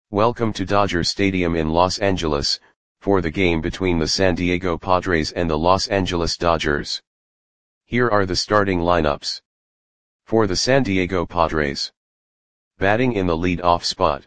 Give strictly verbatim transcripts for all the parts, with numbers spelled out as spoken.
Welcome to Dodger Stadium in Los Angeles, for the game between the San Diego Padres and the Los Angeles Dodgers. Here are the starting lineups. For the San Diego Padres. Batting in the lead-off spot.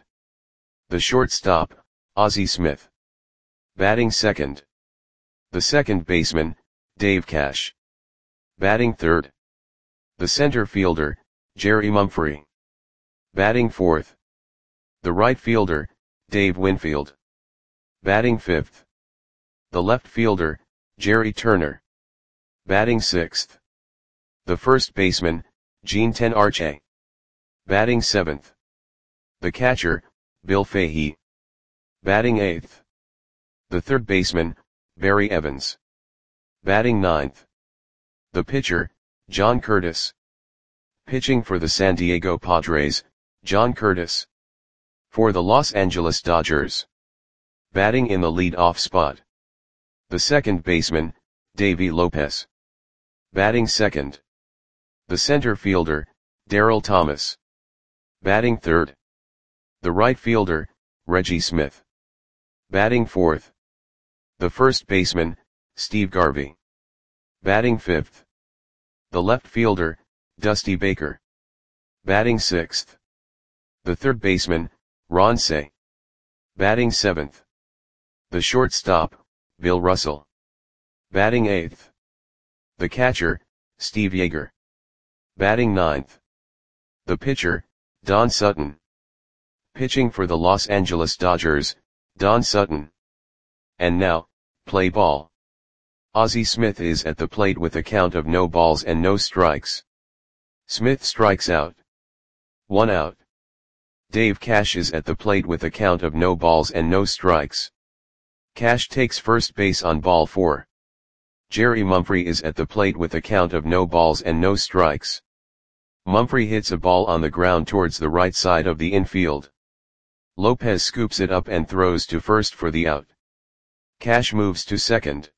The shortstop, Ozzie Smith. Batting second. The second baseman, Dave Cash. Batting third. The center fielder, Jerry Mumphrey. Batting fourth. The right fielder, Dave Winfield. Batting fifth. The left fielder, Jerry Turner. Batting sixth. The first baseman, Gene Tenarche. Batting seventh. The catcher, Bill Fahey. Batting eighth. The third baseman, Barry Evans. Batting ninth. The pitcher, John Curtis. Pitching for the San Diego Padres, John Curtis. For the Los Angeles Dodgers. Batting in the lead-off spot. The second baseman, Davey Lopez. Batting second. The center fielder, Darryl Thomas. Batting third. The right fielder, Reggie Smith. Batting fourth. The first baseman, Steve Garvey. Batting fifth. The left fielder, Dusty Baker. Batting sixth. The third baseman, Ron Cey. Batting seventh. The shortstop, Bill Russell. Batting eighth. The catcher, Steve Yeager. Batting ninth. The pitcher, Don Sutton. Pitching for the Los Angeles Dodgers, Don Sutton. And now, play ball. Ozzie Smith is at the plate with a count of no balls and no strikes. Smith strikes out. One out. Dave Cash is at the plate with a count of no balls and no strikes. Cash takes first base on ball four. Jerry Mumphrey is at the plate with a count of no balls and no strikes. Mumphrey hits a ball on the ground towards the right side of the infield. Lopez scoops it up and throws to first for the out. Cash moves to second.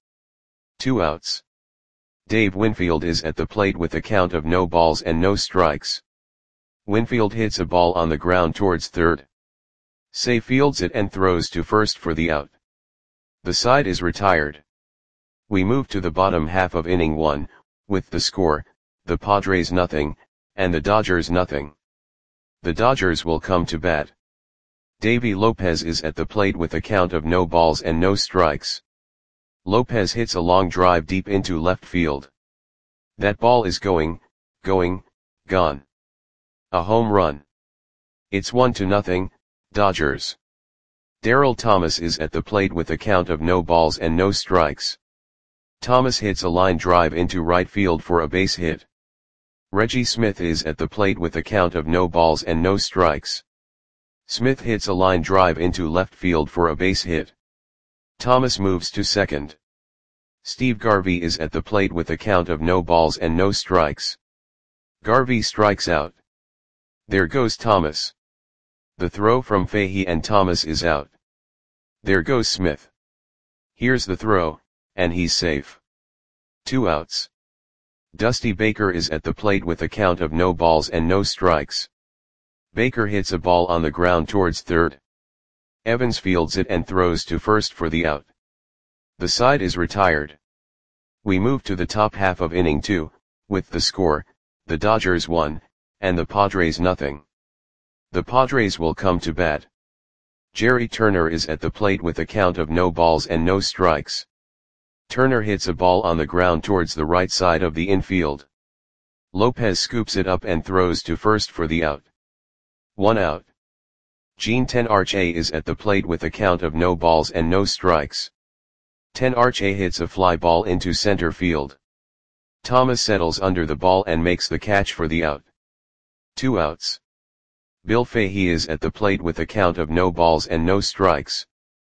Two outs. Dave Winfield is at the plate with a count of no balls and no strikes. Winfield hits a ball on the ground towards third. Cey fields it and throws to first for the out. The side is retired. We move to the bottom half of inning one, with the score, the Padres nothing, and the Dodgers nothing. The Dodgers will come to bat. Davey Lopez is at the plate with a count of no balls and no strikes. Lopez hits a long drive deep into left field. That ball is going, going, gone. A home run. It's one to nothing, Dodgers. Darryl Thomas is at the plate with a count of no balls and no strikes. Thomas hits a line drive into right field for a base hit. Reggie Smith is at the plate with a count of no balls and no strikes. Smith hits a line drive into left field for a base hit. Thomas moves to second. Steve Garvey is at the plate with a count of no balls and no strikes. Garvey strikes out. There goes Thomas. The throw from Fahey and Thomas is out. There goes Smith. Here's the throw, and he's safe. Two outs. Dusty Baker is at the plate with a count of no balls and no strikes. Baker hits a ball on the ground towards third. Evans fields it and throws to first for the out. The side is retired. We move to the top half of inning two, with the score, the Dodgers one, and the Padres nothing. The Padres will come to bat. Jerry Turner is at the plate with a count of no balls and no strikes. Turner hits a ball on the ground towards the right side of the infield. Lopez scoops it up and throws to first for the out. One out. Gene Tenarche is at the plate with a count of no balls and no strikes. Tenarche hits a fly ball into center field. Thomas settles under the ball and makes the catch for the out. Two outs. Bill Fahey is at the plate with a count of no balls and no strikes.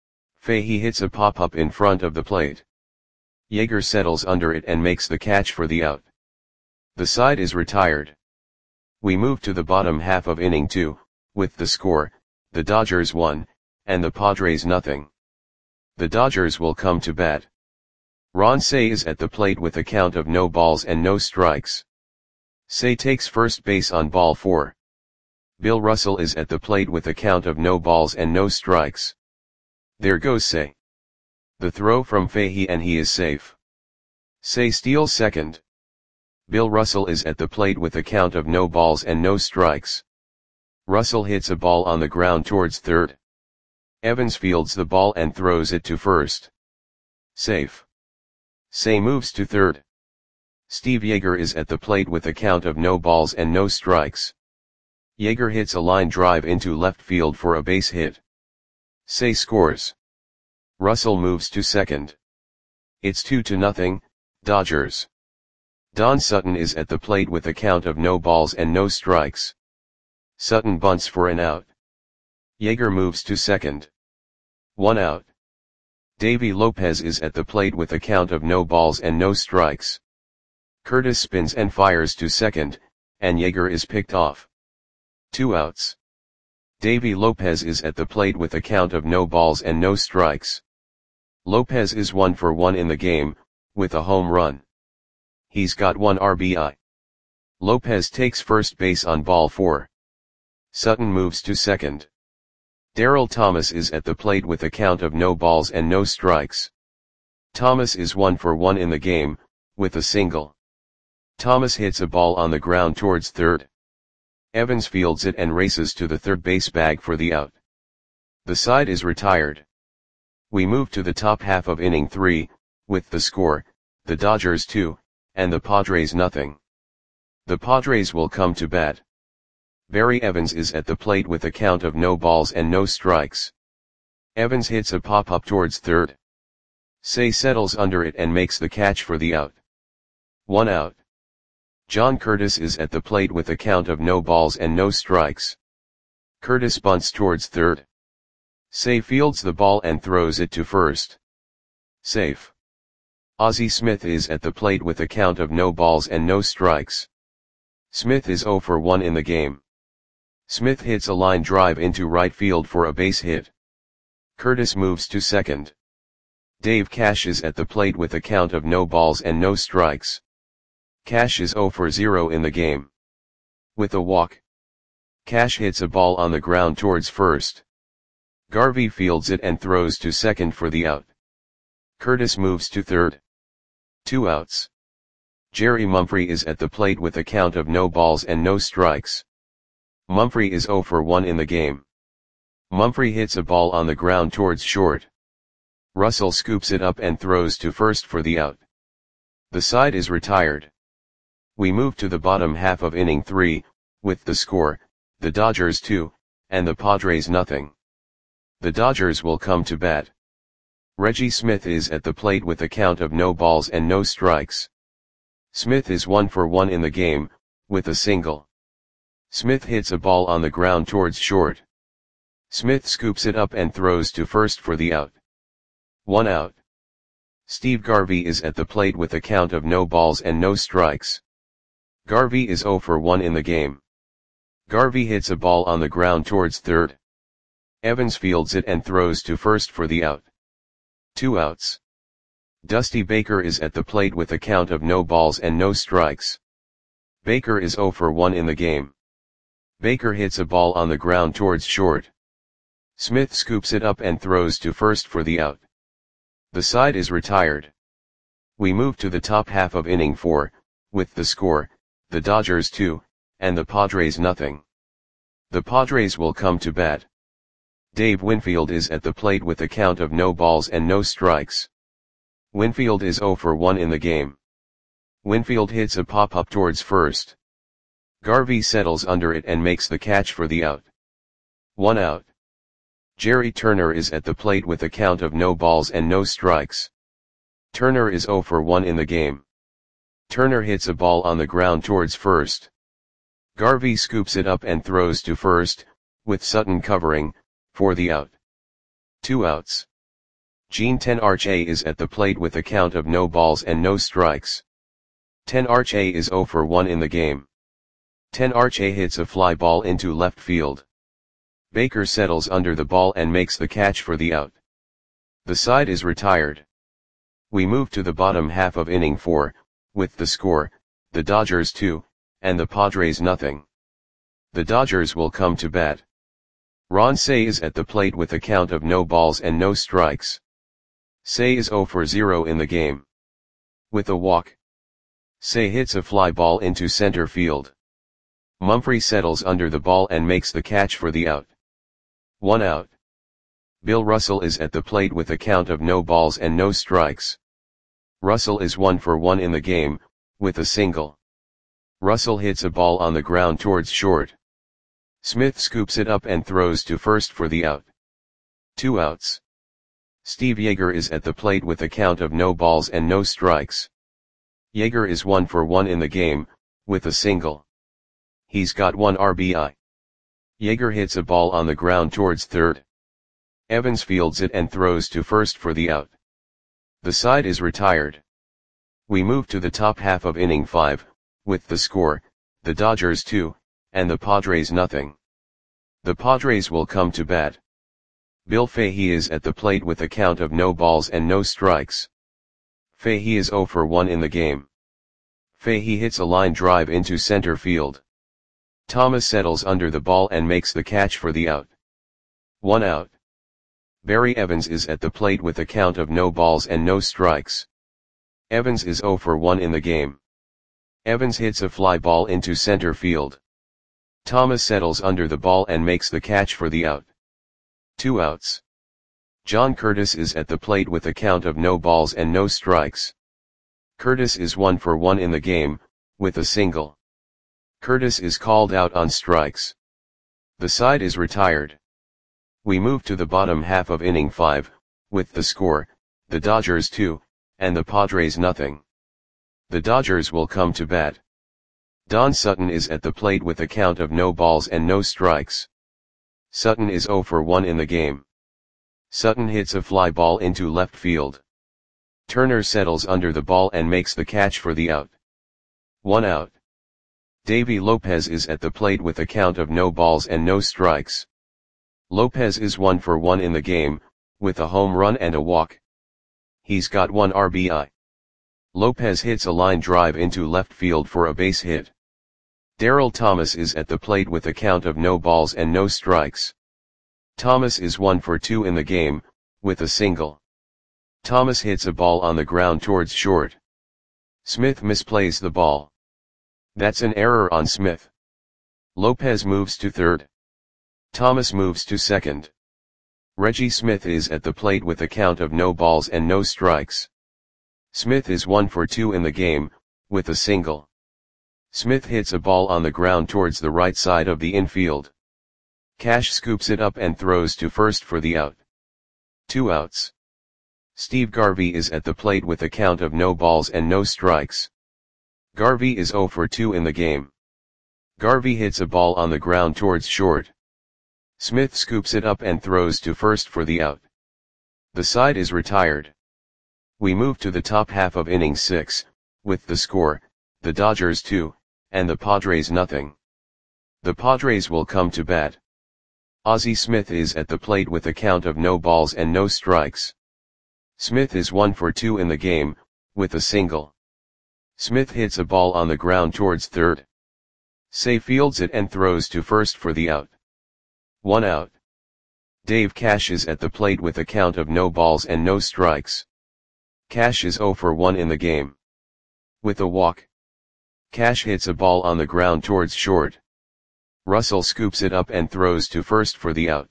Fahey hits a pop-up in front of the plate. Yeager settles under it and makes the catch for the out. The side is retired. We move to the bottom half of inning two, with the score, the Dodgers one, and the Padres nothing. The Dodgers will come to bat. Ron Cey is at the plate with a count of no balls and no strikes. Cey takes first base on ball four. Bill Russell is at the plate with a count of no balls and no strikes. There goes Cey. The throw from Fahey and he is safe. Cey steals second. Bill Russell is at the plate with a count of no balls and no strikes. Russell hits a ball on the ground towards third. Evans fields the ball and throws it to first. Safe. Cey moves to third. Steve Yeager is at the plate with a count of no balls and no strikes. Yeager hits a line drive into left field for a base hit. Cey scores. Russell moves to second. It's two to nothing, Dodgers. Don Sutton is at the plate with a count of no balls and no strikes. Sutton bunts for an out. Yeager moves to second. One out. Davy Lopez is at the plate with a count of no balls and no strikes. Curtis spins and fires to second, and Yeager is picked off. Two outs. Davy Lopez is at the plate with a count of no balls and no strikes. Lopez is one for one in the game, with a home run. He's got one R B I. Lopez takes first base on ball four. Sutton moves to second. Darryl Thomas is at the plate with a count of no balls and no strikes. Thomas is one for one in the game, with a single. Thomas hits a ball on the ground towards third. Evans fields it and races to the third base bag for the out. The side is retired. We move to the top half of inning three, with the score, the Dodgers two, and the Padres nothing. The Padres will come to bat. Barry Evans is at the plate with a count of no balls and no strikes. Evans hits a pop-up towards third. Cey settles under it and makes the catch for the out. One out. John Curtis is at the plate with a count of no balls and no strikes. Curtis bunts towards third. Cey fields the ball and throws it to first. Safe. Ozzie Smith is at the plate with a count of no balls and no strikes. Smith is zero for one in the game. Smith hits a line drive into right field for a base hit. Curtis moves to second. Dave Cash is at the plate with a count of no balls and no strikes. Cash is zero for zero in the game. With a walk. Cash hits a ball on the ground towards first. Garvey fields it and throws to second for the out. Curtis moves to third. Two outs. Jerry Mumphrey is at the plate with a count of no balls and no strikes. Mumphrey is zero for one in the game. Mumphrey hits a ball on the ground towards short. Russell scoops it up and throws to first for the out. The side is retired. We move to the bottom half of inning three, with the score, the Dodgers two, and the Padres nothing. The Dodgers will come to bat. Reggie Smith is at the plate with a count of no balls and no strikes. Smith is one for one in the game, with a single. Smith hits a ball on the ground towards short. Smith scoops it up and throws to first for the out. One out. Steve Garvey is at the plate with a count of no balls and no strikes. Garvey is zero for one in the game. Garvey hits a ball on the ground towards third. Evans fields it and throws to first for the out. Two outs. Dusty Baker is at the plate with a count of no balls and no strikes. Baker is zero for one in the game. Baker hits a ball on the ground towards short. Smith scoops it up and throws to first for the out. The side is retired. We move to the top half of inning four, with the score, the Dodgers two, and the Padres nothing. The Padres will come to bat. Dave Winfield is at the plate with a count of no balls and no strikes. Winfield is zero for one in the game. Winfield hits a pop-up towards first. Garvey settles under it and makes the catch for the out. One out. Jerry Turner is at the plate with a count of no balls and no strikes. Turner is zero for one in the game. Turner hits a ball on the ground towards first. Garvey scoops it up and throws to first, with Sutton covering, for the out. Two outs. Gene Tenarche is at the plate with a count of no balls and no strikes. Tenarche is zero for one in the game. Tenarche hits a fly ball into left field. Baker settles under the ball and makes the catch for the out. The side is retired. We move to the bottom half of inning four, with the score, the Dodgers two, and the Padres nothing. The Dodgers will come to bat. Ron Cey is at the plate with a count of no balls and no strikes. Cey is zero for zero in the game. With a walk, Cey hits a fly ball into center field. Mumphrey settles under the ball and makes the catch for the out. One out. Bill Russell is at the plate with a count of no balls and no strikes. Russell is one for one in the game, with a single. Russell hits a ball on the ground towards short. Smith scoops it up and throws to first for the out. Two outs. Steve Yeager is at the plate with a count of no balls and no strikes. Yeager is one for one in the game, with a single. He's got one R B I. Yeager hits a ball on the ground towards third. Evans fields it and throws to first for the out. The side is retired. We move to the top half of inning five, with the score, the Dodgers two, and the Padres nothing. The Padres will come to bat. Bill Fahey is at the plate with a count of no balls and no strikes. Fahey is zero for one in the game. Fahey hits a line drive into center field. Thomas settles under the ball and makes the catch for the out. One out. Barry Evans is at the plate with a count of no balls and no strikes. Evans is zero for one in the game. Evans hits a fly ball into center field. Thomas settles under the ball and makes the catch for the out. Two outs. John Curtis is at the plate with a count of no balls and no strikes. Curtis is one for one in the game, with a single. Curtis is called out on strikes. The side is retired. We move to the bottom half of inning five, with the score, the Dodgers two, and the Padres nothing. The Dodgers will come to bat. Don Sutton is at the plate with a count of no balls and no strikes. Sutton is zero for one in the game. Sutton hits a fly ball into left field. Turner settles under the ball and makes the catch for the out. One out. Davy Lopez is at the plate with a count of no balls and no strikes. Lopez is one for one in the game, with a home run and a walk. He's got one R B I. Lopez hits a line drive into left field for a base hit. Darryl Thomas is at the plate with a count of no balls and no strikes. Thomas is one for two in the game, with a single. Thomas hits a ball on the ground towards short. Smith misplays the ball. That's an error on Smith. Lopez moves to third. Thomas moves to second. Reggie Smith is at the plate with a count of no balls and no strikes. Smith is one for two in the game, with a single. Smith hits a ball on the ground towards the right side of the infield. Cash scoops it up and throws to first for the out. Two outs. Steve Garvey is at the plate with a count of no balls and no strikes. Garvey is zero for two in the game. Garvey hits a ball on the ground towards short. Smith scoops it up and throws to first for the out. The side is retired. We move to the top half of inning six, with the score, the Dodgers two, and the Padres nothing. The Padres will come to bat. Ozzie Smith is at the plate with a count of no balls and no strikes. Smith is one for two in the game, with a single. Smith hits a ball on the ground towards third. Cey fields it and throws to first for the out. One out. Dave Cash is at the plate with a count of no balls and no strikes. Cash is zero for one in the game. With a walk, Cash hits a ball on the ground towards short. Russell scoops it up and throws to first for the out.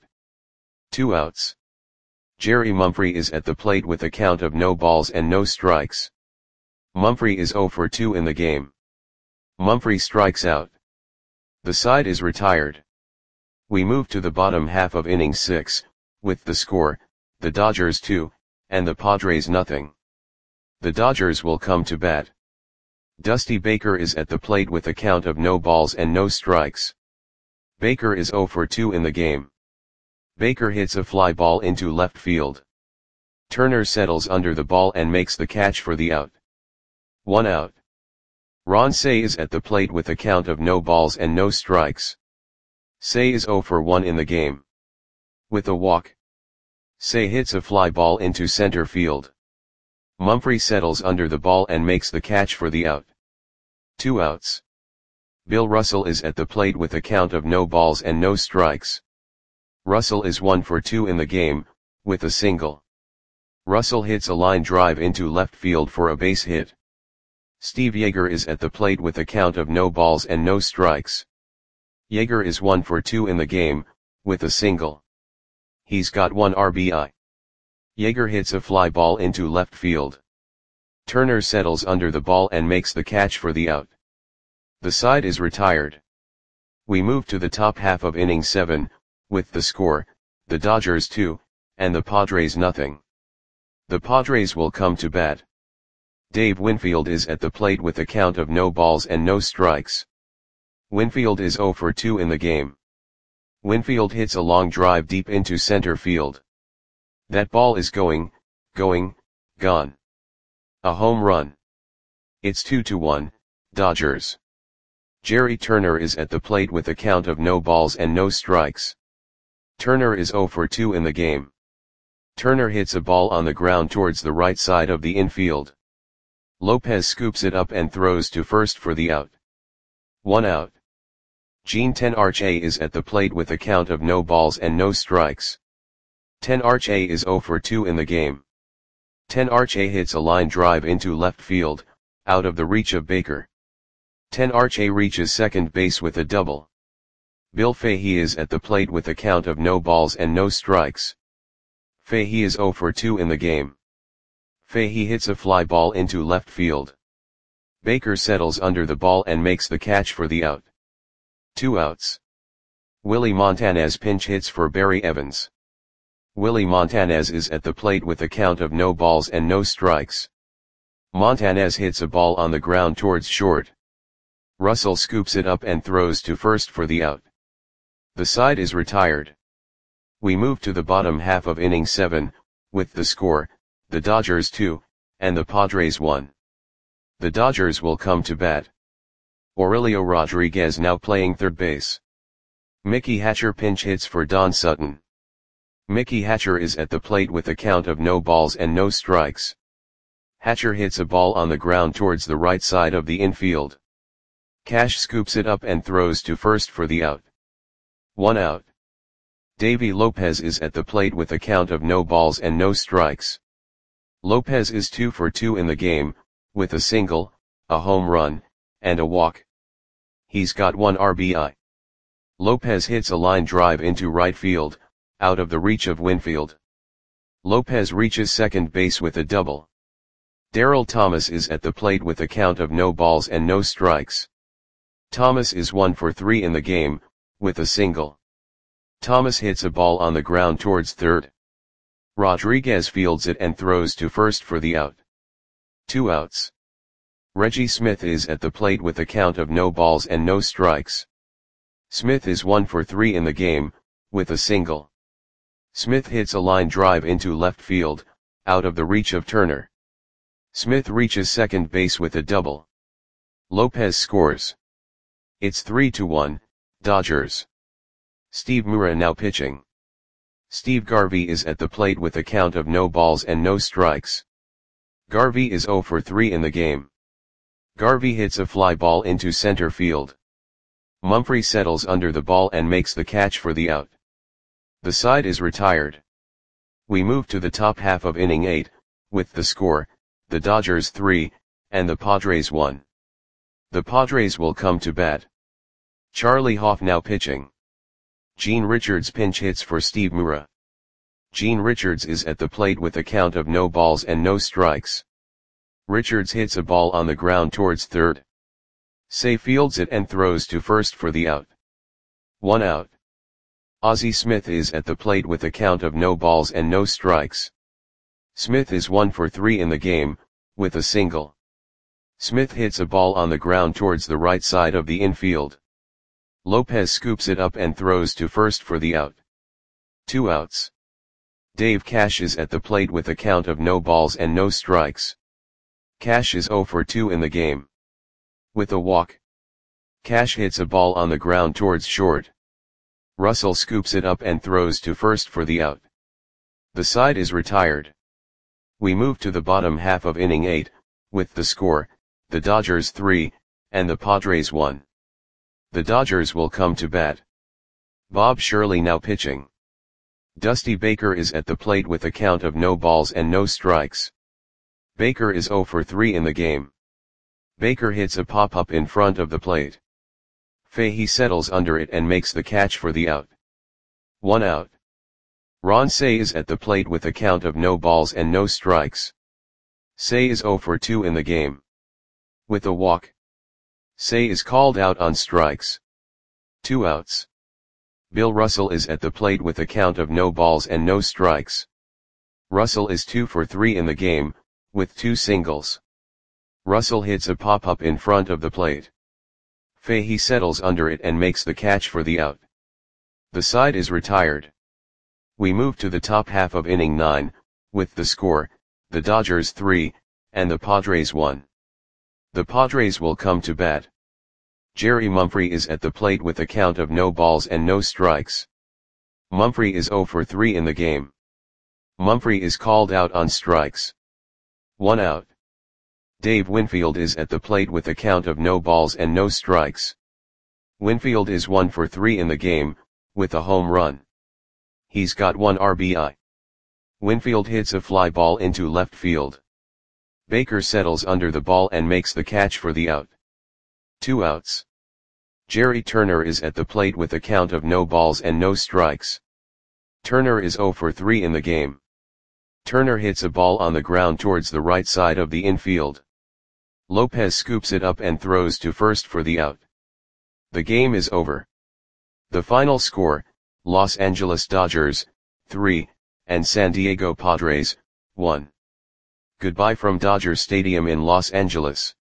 Two outs. Jerry Mumphrey is at the plate with a count of no balls and no strikes. Mumphrey is zero for two in the game. Mumphrey strikes out. The side is retired. We move to the bottom half of inning six, with the score, the Dodgers two, and the Padres nothing. The Dodgers will come to bat. Dusty Baker is at the plate with a count of no balls and no strikes. Baker is zero for two in the game. Baker hits a fly ball into left field. Turner settles under the ball and makes the catch for the out. One out. Ron Cey is at the plate with a count of no balls and no strikes. Cey is zero for one in the game. With a walk, Cey hits a fly ball into center field. Mumphrey settles under the ball and makes the catch for the out. Two outs. Bill Russell is at the plate with a count of no balls and no strikes. Russell is one for two in the game, with a single. Russell hits a line drive into left field for a base hit. Steve Yeager is at the plate with a count of no balls and no strikes. Yeager is one for two in the game, with a single. He's got one R B I. Yeager hits a fly ball into left field. Turner settles under the ball and makes the catch for the out. The side is retired. We move to the top half of inning seven, with the score, the Dodgers two, and the Padres nothing. The Padres will come to bat. Dave Winfield is at the plate with a count of no balls and no strikes. Winfield is zero for two in the game. Winfield hits a long drive deep into center field. That ball is going, going, gone. A home run. It's two to one, Dodgers. Jerry Turner is at the plate with a count of no balls and no strikes. Turner is zero for two in the game. Turner hits a ball on the ground towards the right side of the infield. Lopez scoops it up and throws to first for the out. One out. Gene Tenarche is at the plate with a count of no balls and no strikes. Tenarche is zero for two in the game. Tenarche hits a line drive into left field, out of the reach of Baker. Tenarche reaches second base with a double. Bill Fahey is at the plate with a count of no balls and no strikes. Fahey is zero for two in the game. Fahey hits a fly ball into left field. Baker settles under the ball and makes the catch for the out. Two outs. Willie Montanez pinch hits for Barry Evans. Willie Montanez is at the plate with a count of no balls and no strikes. Montanez hits a ball on the ground towards short. Russell scoops it up and throws to first for the out. The side is retired. We move to the bottom half of inning seven, with the score, the Dodgers two, and the Padres one. The Dodgers will come to bat. Aurelio Rodriguez now playing third base. Mickey Hatcher pinch hits for Don Sutton. Mickey Hatcher is at the plate with a count of no balls and no strikes. Hatcher hits a ball on the ground towards the right side of the infield. Cash scoops it up and throws to first for the out. One out. Davy Lopez is at the plate with a count of no balls and no strikes. Lopez is two for two in the game, with a single, a home run, and a walk. He's got one R B I. Lopez hits a line drive into right field, out of the reach of Winfield. Lopez reaches second base with a double. Darryl Thomas is at the plate with a count of no balls and no strikes. Thomas is one for three in the game, with a single. Thomas hits a ball on the ground towards third. Rodriguez fields it and throws to first for the out. Two outs. Reggie Smith is at the plate with a count of no balls and no strikes. Smith is one for three in the game, with a single. Smith hits a line drive into left field, out of the reach of Turner. Smith reaches second base with a double. Lopez scores. It's three to one, Dodgers. Steve Mura now pitching. Steve Garvey is at the plate with a count of no balls and no strikes. Garvey is zero for three in the game. Garvey hits a fly ball into center field. Mumphrey settles under the ball and makes the catch for the out. The side is retired. We move to the top half of inning eight, with the score, the Dodgers three, and the Padres one. The Padres will come to bat. Charlie Hoff now pitching. Gene Richards pinch hits for Steve Mura. Gene Richards is at the plate with a count of no balls and no strikes. Richards hits a ball on the ground towards third. Say fields it and throws to first for the out. One out. Ozzie Smith is at the plate with a count of no balls and no strikes. Smith is one for three in the game, with a single. Smith hits a ball on the ground towards the right side of the infield. Lopez scoops it up and throws to first for the out. Two outs. Dave Cash is at the plate with a count of no balls and no strikes. Cash is zero for two in the game. With a walk. Cash hits a ball on the ground towards short. Russell scoops it up and throws to first for the out. The side is retired. We move to the bottom half of inning eight, with the score, the Dodgers three, and the Padres one. The Dodgers will come to bat. Bob Shirley now pitching. Dusty Baker is at the plate with a count of no balls and no strikes. Baker is zero for three in the game. Baker hits a pop-up in front of the plate. Fahey settles under it and makes the catch for the out. One out. Ron Cey is at the plate with a count of no balls and no strikes. Cey is zero for two in the game. With a walk. Cey is called out on strikes. Two outs. Bill Russell is at the plate with a count of no balls and no strikes. Russell is two for three in the game, with two singles. Russell hits a pop-up in front of the plate. Fahey settles under it and makes the catch for the out. The side is retired. We move to the top half of inning nine, with the score, the Dodgers three, and the Padres one. The Padres will come to bat. Jerry Mumphrey is at the plate with a count of no balls and no strikes. Mumphrey is zero for three in the game. Mumphrey is called out on strikes. One out. Dave Winfield is at the plate with a count of no balls and no strikes. Winfield is one for three in the game, with a home run. He's got one R B I. Winfield hits a fly ball into left field. Baker settles under the ball and makes the catch for the out. Two outs. Jerry Turner is at the plate with a count of no balls and no strikes. Turner is zero for three in the game. Turner hits a ball on the ground towards the right side of the infield. Lopez scoops it up and throws to first for the out. The game is over. The final score, Los Angeles Dodgers, three, and San Diego Padres, one. Goodbye from Dodger Stadium in Los Angeles.